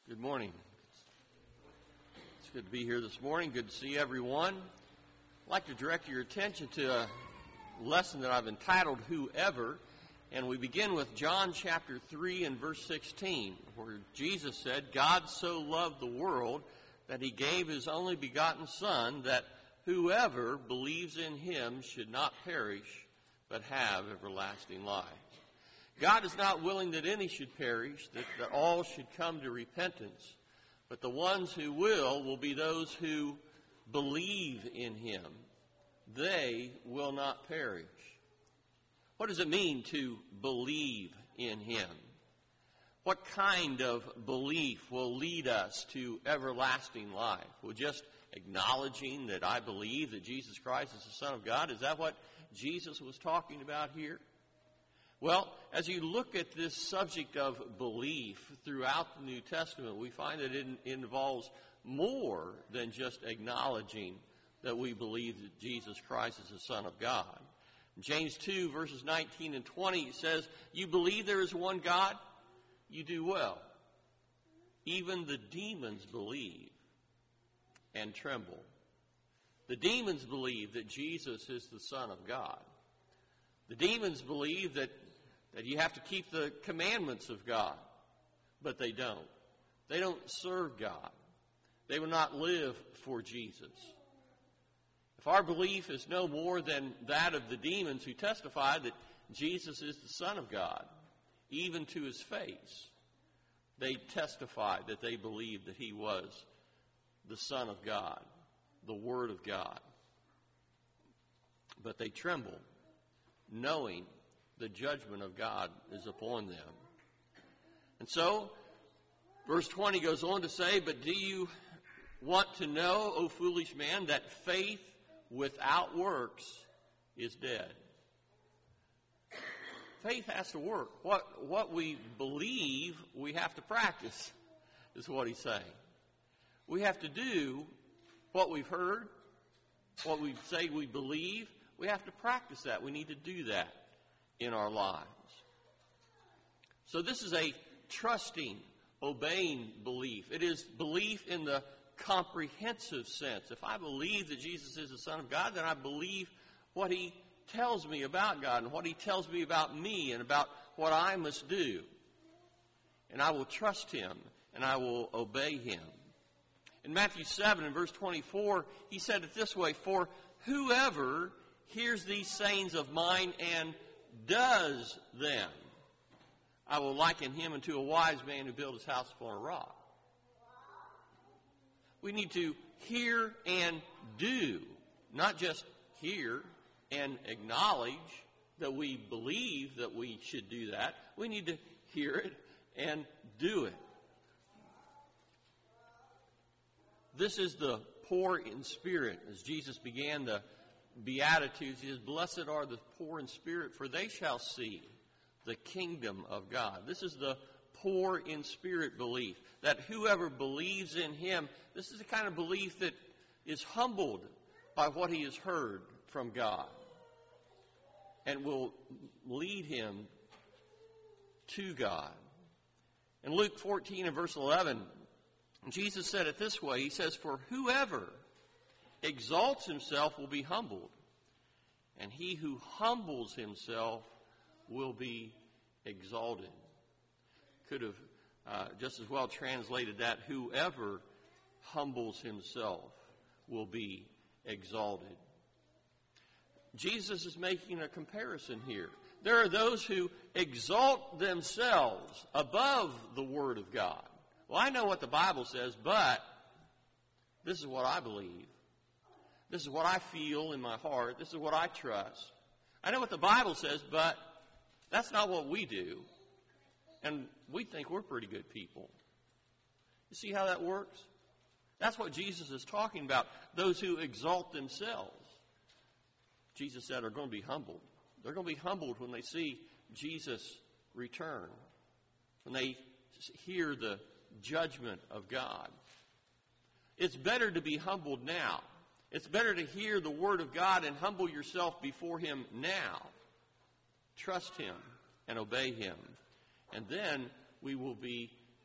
Good morning. It's good to be here this morning. Good to see everyone. I'd like to direct your attention to a lesson that I've entitled Whoever, and we begin with John chapter 3 and verse 16, where Jesus said, God so loved the world that he gave his only begotten Son, that whoever believes in him should not perish, but have everlasting life. God is not willing that any should perish, that all should come to repentance. But the ones who will be those who believe in him. They will not perish. What does it mean to believe in him? What kind of belief will lead us to everlasting life? Well, just acknowledging that I believe that Jesus Christ is the Son of God? Is that what Jesus was talking about here? Well, as you look at this subject of belief throughout the New Testament, we find that it involves more than just acknowledging that we believe that Jesus Christ is the Son of God. James 2, verses 19 and 20 says, you believe there is one God? You do well. Even the demons believe and tremble. The demons believe that Jesus is the Son of God. The demons believe that you have to keep the commandments of God, but they don't. They don't serve God. They will not live for Jesus. If our belief is no more than that of the demons who testify that Jesus is the Son of God, even to his face, they testify that they believe that he was the Son of God, the Word of God. But they tremble, knowing the judgment of God is upon them. And so, verse 20 goes on to say, but do you want to know, O foolish man, that faith without works is dead? Faith has to work. What we believe, we have to practice, is what he's saying. We have to do what we've heard, what we say we believe. We have to practice that. We need to do that in our lives. So this is a trusting, obeying belief. It is belief in the comprehensive sense. If I believe that Jesus is the Son of God, then I believe what he tells me about God and what he tells me about me and about what I must do. And I will trust him and I will obey him. In Matthew 7 and verse 24, he said it this way, for whoever hears these sayings of mine and does them, I will liken him unto a wise man who built his house upon a rock. We need to hear and do, not just hear and acknowledge that we believe that we should do that. We need to hear it and do it. This is the poor in spirit. As Jesus began the Beatitudes, he says, blessed are the poor in spirit, for they shall see the kingdom of God. This is the poor in spirit belief, that whoever believes in him, this is the kind of belief that is humbled by what he has heard from God and will lead him to God. In Luke 14 and verse 11, Jesus said it this way. He says, for whoever exalts himself will be humbled, and he who humbles himself will be exalted. Could have just as well translated that, whoever humbles himself will be exalted. Jesus is making a comparison here. There are those who exalt themselves above the Word of God. Well, I know what the Bible says, but this is what I believe. This is what I feel in my heart. This is what I trust. I know what the Bible says, but that's not what we do. And we think we're pretty good people. You see how that works? That's what Jesus is talking about. Those who exalt themselves, Jesus said, are going to be humbled. They're going to be humbled when they see Jesus return, when they hear the judgment of God. It's better to be humbled now. It's better to hear the Word of God and humble yourself before him now. Trust him and obey him. And then we will be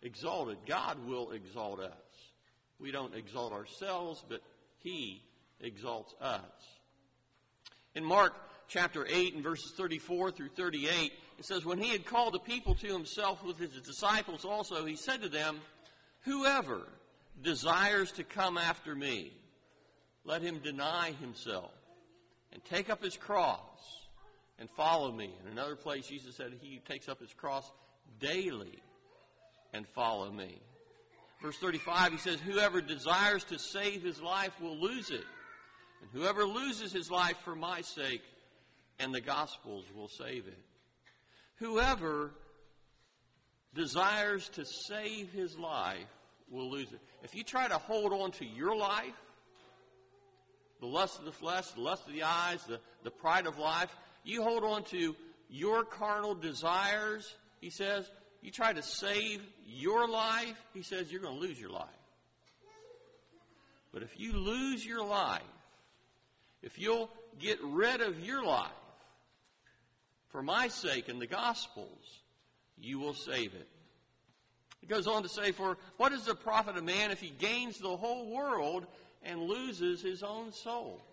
exalted. God will exalt us. We don't exalt ourselves, but He exalts us. In Mark chapter 8 and verses 34 through 38, it says, when He had called the people to Himself with His disciples also, He said to them, whoever desires to come after me, let him deny himself and take up his cross and follow me. In another place, Jesus said He takes up His cross daily and follow me. Verse 35, He says, whoever desires to save his life will lose it. And whoever loses his life for my sake and the gospel's will save it. Whoever desires to save his life will lose it. If you try to hold on to your life, the lust of the flesh, the lust of the eyes, the pride of life, you hold on to your carnal desires, He says, you try to save your life, He says, you're going to lose your life. But if you lose your life, if you'll get rid of your life for my sake and the gospel's, you will save it. It goes on to say, for what is the profit of man if he gains the whole world and loses his own soul?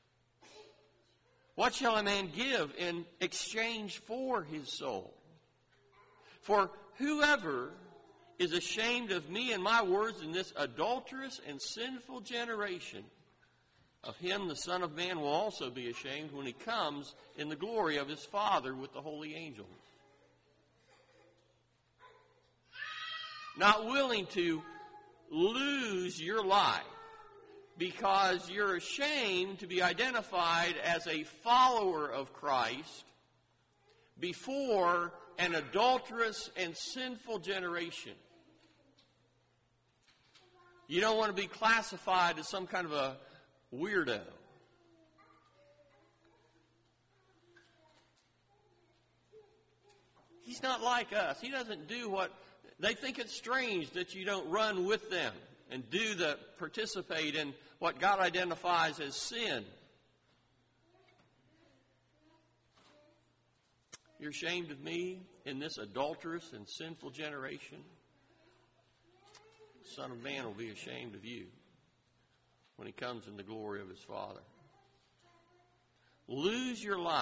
What shall a man give in exchange for his soul? For whoever is ashamed of me and my words in this adulterous and sinful generation, of him the Son of Man will also be ashamed when He comes in the glory of His Father with the holy angels. Not willing to lose your life because you're ashamed to be identified as a follower of Christ before an adulterous and sinful generation. You don't want to be classified as some kind of a weirdo. He's not like us. He doesn't do what they think. It's strange that you don't run with them and participate in what God identifies as sin. You're ashamed of me in this adulterous and sinful generation? The Son of Man will be ashamed of you when He comes in the glory of His Father. Lose your life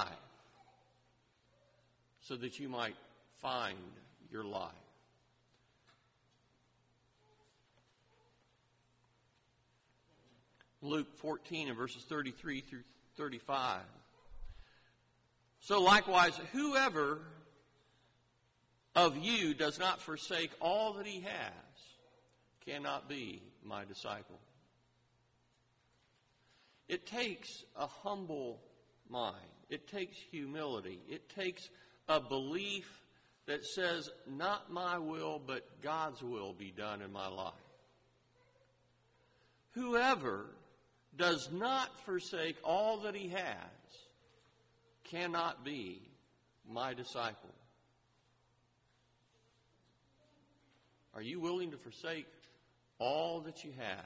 so that you might find your life. Luke 14 and verses 33 through 35. So likewise, whoever of you does not forsake all that he has cannot be my disciple. It takes a humble mind. It takes humility. It takes a belief that says, not my will, but God's will be done in my life. Whoever does not forsake all that he has cannot be my disciple. Are you willing to forsake all that you have?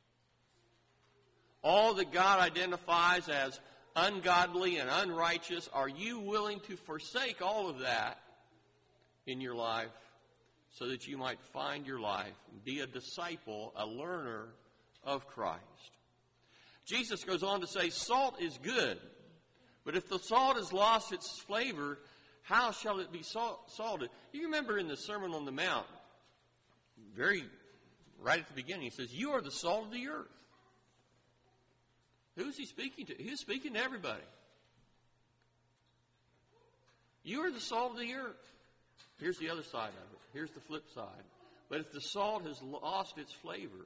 All that God identifies as ungodly and unrighteous, are you willing to forsake all of that in your life so that you might find your life and be a disciple, a learner of Christ? Jesus goes on to say, salt is good, but if the salt has lost its flavor, how shall it be salted? You remember in the Sermon on the Mount, right at the beginning, He says, you are the salt of the earth. Who's He speaking to? He's speaking to everybody. You are the salt of the earth. Here's the other side of it. Here's the flip side. But if the salt has lost its flavor,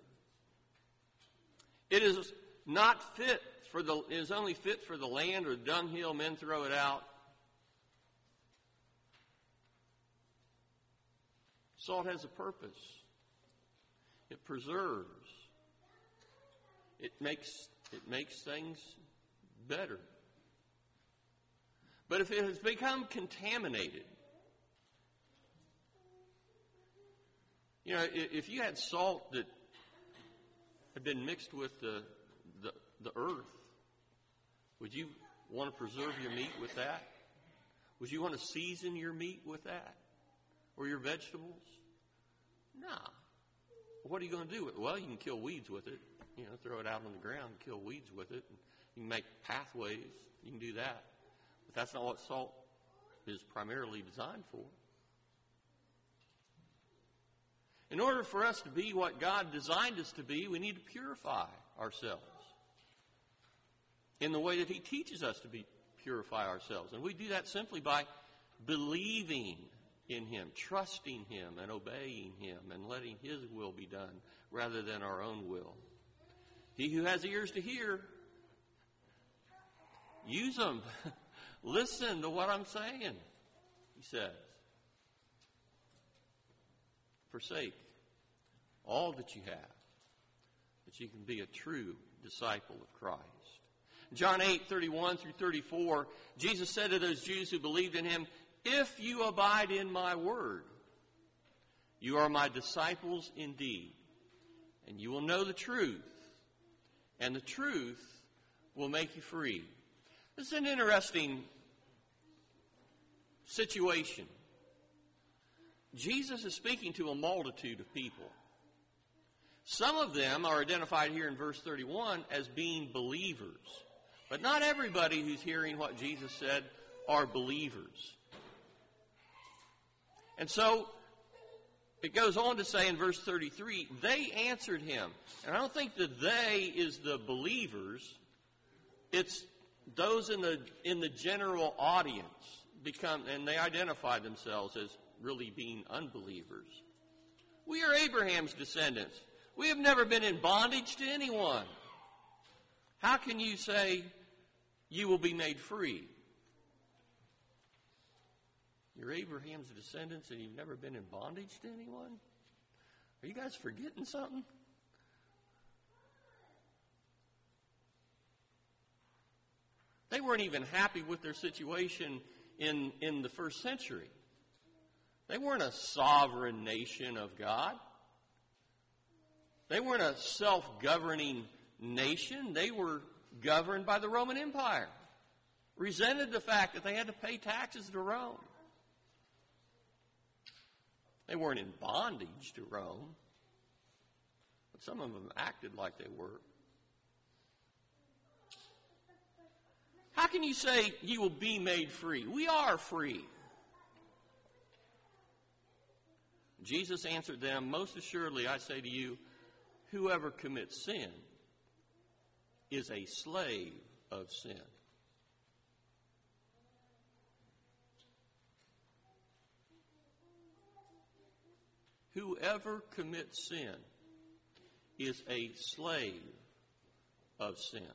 it is not fit it is only fit for the land or the dunghill, men throw it out. Salt has a purpose. It preserves. It makes things better. But if it has become contaminated, if you had salt that had been mixed with the earth, would you want to preserve your meat with that? Would you want to season your meat with that? Or your vegetables? Nah. What are you going to do with it? Well, you can kill weeds with it. Throw it out on the ground and kill weeds with it. You can make pathways. You can do that. But that's not what salt is primarily designed for. In order for us to be what God designed us to be, we need to purify ourselves in the way that He teaches us to purify ourselves. And we do that simply by believing in Him, trusting Him, and obeying Him, and letting His will be done rather than our own will. He who has ears to hear, use them. Listen to what I'm saying, He says. Forsake all that you have, that you can be a true disciple of Christ. John 8:31 through 34, Jesus said to those Jews who believed in Him, "If you abide in my word, you are my disciples indeed, and you will know the truth, and the truth will make you free." This is an interesting situation. Jesus is speaking to a multitude of people. Some of them are identified here in verse 31 as being believers. But not everybody who's hearing what Jesus said are believers. And so it goes on to say in verse 33, they answered Him. And I don't think the they is the believers. It's those in the general audience and they identify themselves as really being unbelievers. We are Abraham's descendants. We have never been in bondage to anyone. How can you say you will be made free? You're Abraham's descendants and you've never been in bondage to anyone? Are you guys forgetting something? They weren't even happy with their situation in the first century. They weren't a sovereign nation of God. They weren't a self-governing nation. They were governed by the Roman Empire. Resented the fact that they had to pay taxes to Rome. They weren't in bondage to Rome, but some of them acted like they were. How can you say you will be made free? We are free. Jesus answered them, "Most assuredly I say to you, whoever commits sin is a slave of sin." Whoever commits sin is a slave of sin.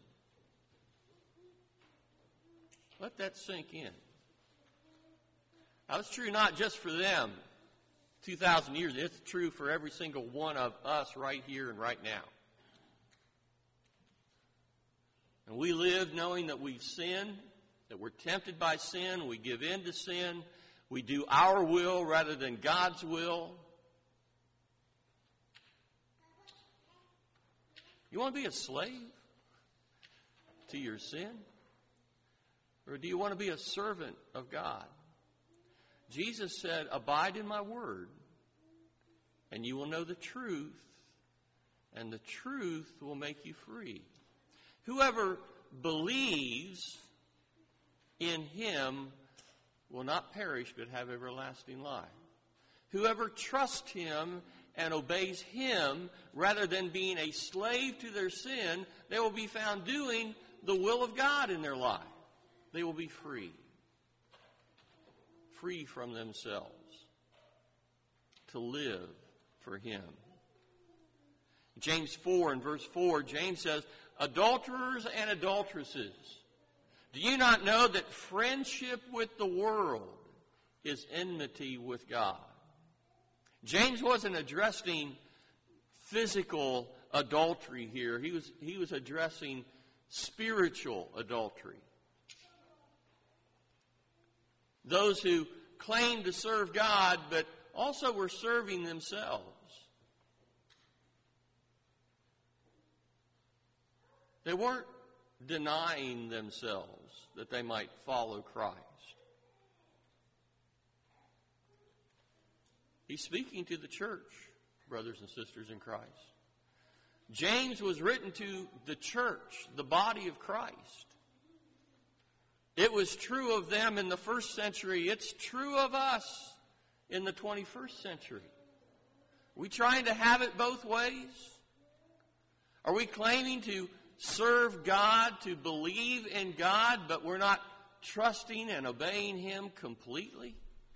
Let that sink in. Now, it's true not just for them 2,000 years. It's true for every single one of us right here and right now. And we live knowing that we've sinned, that we're tempted by sin, we give in to sin, we do our will rather than God's will. You want to be a slave to your sin? Or do you want to be a servant of God? Jesus said, "Abide in my word, and you will know the truth, and the truth will make you free." Whoever believes in Him will not perish but have everlasting life. Whoever trusts Him and obeys Him rather than being a slave to their sin, they will be found doing the will of God in their life. They will be free. Free from themselves. To live for Him. James 4 and verse 4, James says, "Adulterers and adulteresses, do you not know that friendship with the world is enmity with God?" James wasn't addressing physical adultery here. He was addressing spiritual adultery. Those who claimed to serve God but also were serving themselves. They weren't denying themselves that they might follow Christ. He's speaking to the church brothers and sisters in Christ. James was written to the church, the body of Christ. It was true of them in the first century. It's true of us in the 21st century. Are we trying to have it both ways? Are we claiming to serve God, to believe in God, but we're not trusting and obeying Him completely?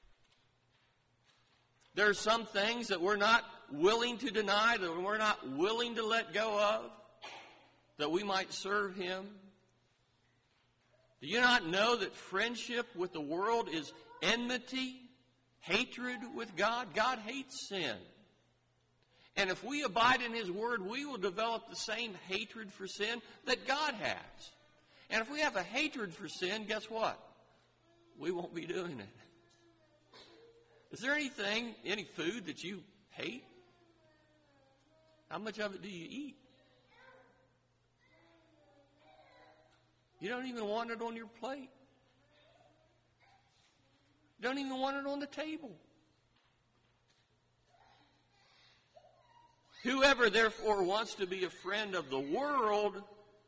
There are some things that we're not willing to deny, that we're not willing to let go of, that we might serve Him. Do you not know that friendship with the world is enmity, hatred with God? God hates sin. And if we abide in His Word, we will develop the same hatred for sin that God has. And if we have a hatred for sin, guess what? We won't be doing it. Is there anything, any food that you hate? How much of it do you eat? You don't even want it on your plate. You don't even want it on the table. Whoever therefore wants to be a friend of the world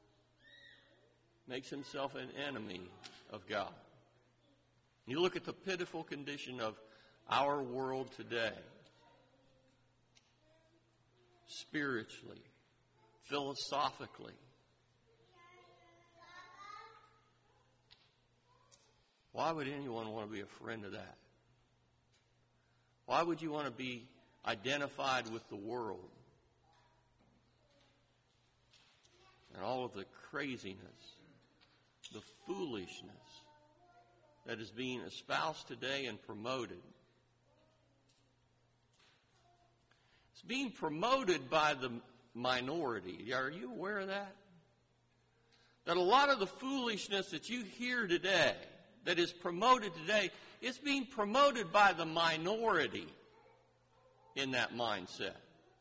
makes himself an enemy of God. You look at the pitiful condition of our world today, spiritually, philosophically. Why would anyone want to be a friend of that? Why would you want to be identified with the world and all of the craziness, the foolishness that is being espoused today and promoted? It's being promoted by the minority. Are you aware of that? That a lot of the foolishness that you hear today, that is promoted today, it's being promoted by the minority in that mindset.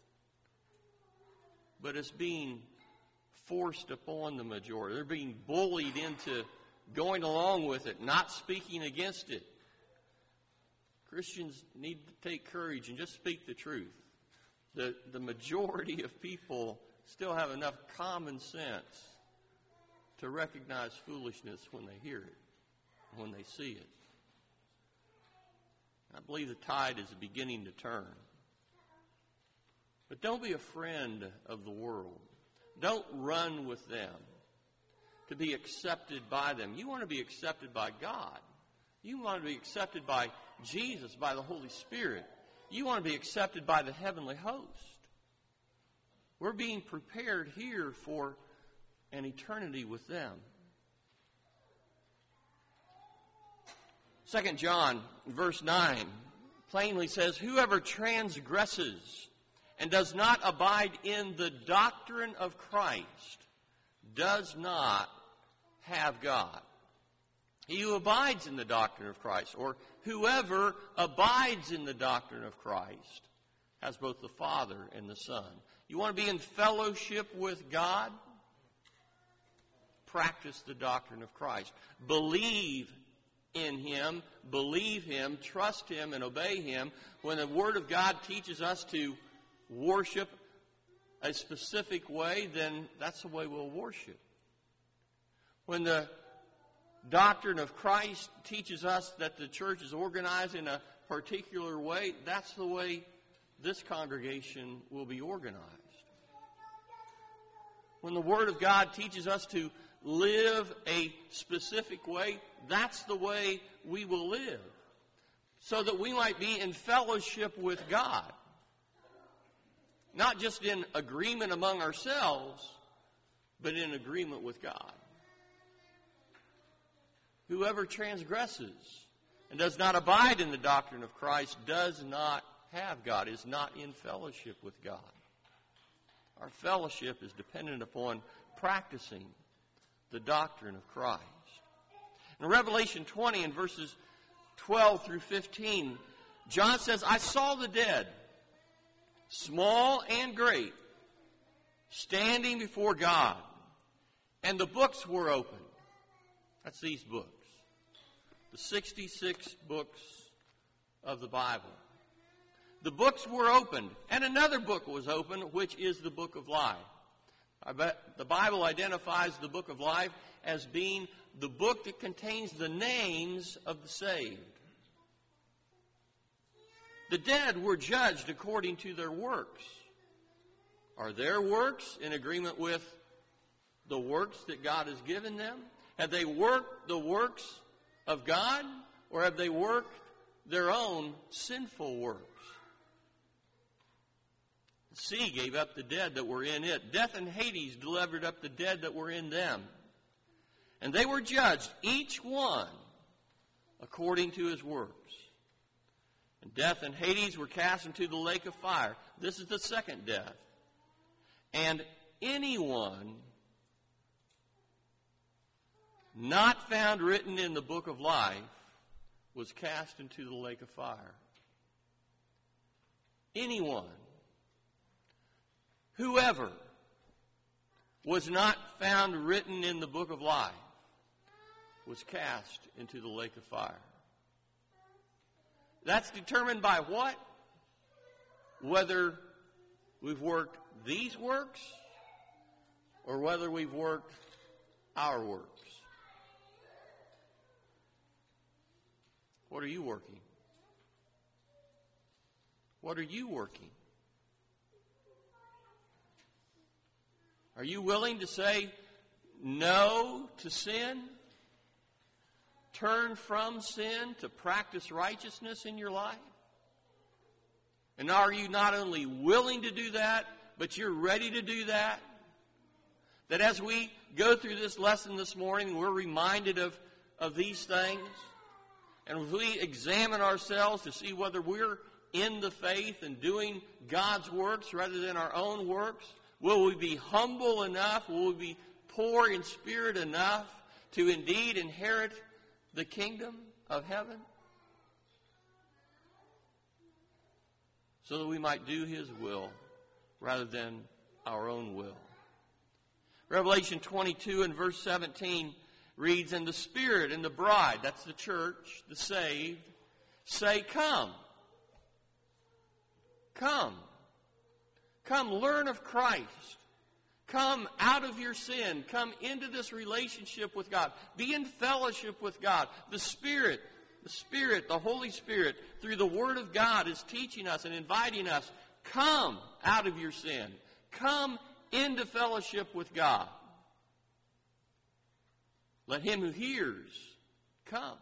But it's being forced upon the majority. They're being bullied into going along with it, not speaking against it. Christians need to take courage and just speak the truth. The majority of people still have enough common sense to recognize foolishness when they hear it, when they see it. I believe the tide is beginning to turn. But don't be a friend of the world. Don't run with them to be accepted by them. You want to be accepted by God. You want to be accepted by Jesus, by the Holy Spirit. You want to be accepted by the heavenly host. We're being prepared here for an eternity with them. 2 John, verse 9, plainly says, whoever transgresses and does not abide in the doctrine of Christ does not have God. He who abides in the doctrine of Christ, or whoever abides in the doctrine of Christ, has both the Father and the Son. You want to be in fellowship with God? Practice the doctrine of Christ. Believe in Him, believe Him, trust Him, and obey Him. When the Word of God teaches us to worship a specific way, then that's the way we'll worship. When the doctrine of Christ teaches us that the church is organized in a particular way, that's the way this congregation will be organized. When the Word of God teaches us to live a specific way, that's the way we will live, so that we might be in fellowship with God. Not just in agreement among ourselves, but in agreement with God. Whoever transgresses and does not abide in the doctrine of Christ does not have God, is not in fellowship with God. Our fellowship is dependent upon practicing the doctrine of Christ. In Revelation 20, in verses 12 through 15, John says, I saw the dead, small and great, standing before God, and the books were opened. That's these books. The 66 books of the Bible. the books were opened, and another book was opened, which is the book of life. The Bible identifies the book of life as being the book that contains the names of the saved. The dead were judged according to their works. Are their works in agreement with the works that God has given them? Have they worked the works of God, or have they worked their own sinful works? The sea gave up the dead that were in it. Death and Hades delivered up the dead that were in them. And they were judged, each one according to his works. And death and Hades were cast into the lake of fire. This is the second death. And anyone not found written in the book of life was cast into the lake of fire. Anyone, whoever was not found written in the book of life was cast into the lake of fire. That's determined by what? Whether we've worked these works or whether we've worked our works. What are you working? What are you working? Are you willing to say no to sin? Turn from sin to practice righteousness in your life? And are you not only willing to do that, but you're ready to do that? That as we go through this lesson this morning, we're reminded of these things. And if we examine ourselves to see whether we're in the faith and doing God's works rather than our own works, will we be humble enough? Will we be poor in spirit enough to indeed inherit the kingdom of heaven? So that we might do His will rather than our own will. Revelation 22 and verse 17 reads, "And the Spirit and the bride," that's the church, the saved, say, "Come. Come. Come, learn of Christ. Come out of your sin. Come into this relationship with God. Be in fellowship with God." The Spirit, the Holy Spirit, through the Word of God is teaching us and inviting us, come out of your sin. Come into fellowship with God. Let him who hears come.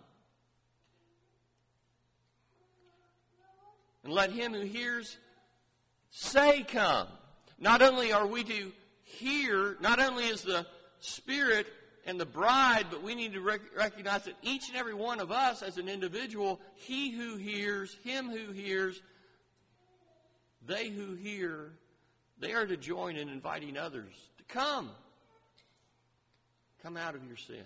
And let him who hears say, "Come." Not only are we to hear, not only is the Spirit and the bride, but we need to recognize that each and every one of us as an individual, he who hears, him who hears, they who hear, they are to join in inviting others to come. Come out of your sin.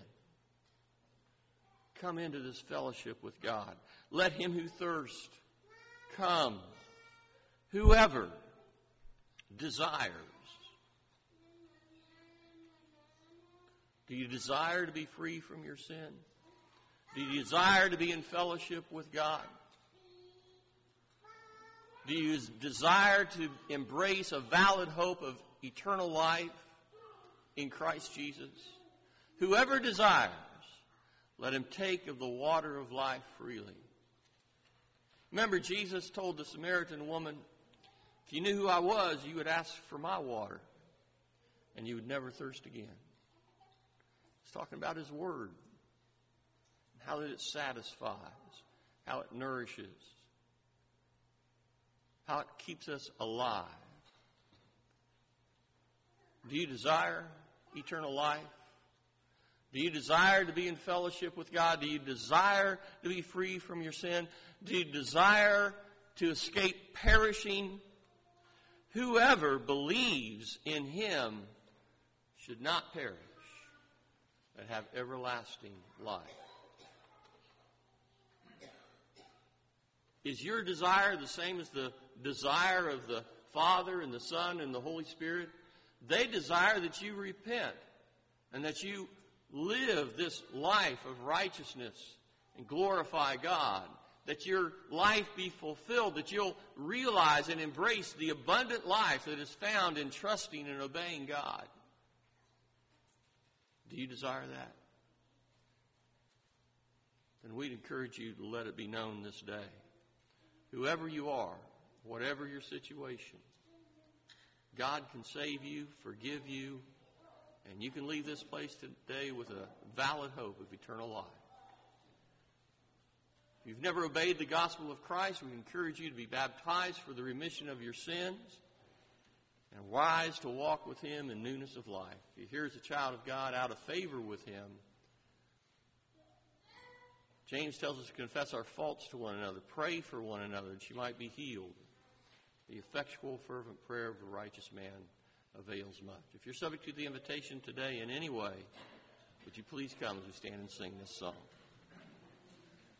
Come into this fellowship with God. Let him who thirsts come. Whoever desires. Do you desire to be free from your sin? Do you desire to be in fellowship with God? Do you desire to embrace a valid hope of eternal life in Christ Jesus? Whoever desires, let him take of the water of life freely. Remember, Jesus told the Samaritan woman, if you knew who I was, you would ask for my water, and you would never thirst again. He's talking about His Word, how that it satisfies, how it nourishes, how it keeps us alive. Do you desire eternal life? Do you desire to be in fellowship with God? Do you desire to be free from your sin? Do you desire to escape perishing? Whoever believes in Him should not perish, but have everlasting life. Is your desire the same as the desire of the Father and the Son and the Holy Spirit? They desire that you repent and that you live this life of righteousness and glorify God that your life be fulfilled, that you'll realize and embrace the abundant life that is found in trusting and obeying God. Do you desire that? Then we'd encourage you to let it be known this day. Whoever you are, whatever your situation, God can save you, forgive you, and you can leave this place today with a valid hope of eternal life. If you've never obeyed the gospel of Christ, we encourage you to be baptized for the remission of your sins and rise to walk with Him in newness of life. If you're here as a child of God out of favor with Him, James tells us to confess our faults to one another, pray for one another, that you might be healed. The effectual, fervent prayer of a righteous man avails much. If you're subject to the invitation today in any way, would you please come as we stand and sing this song?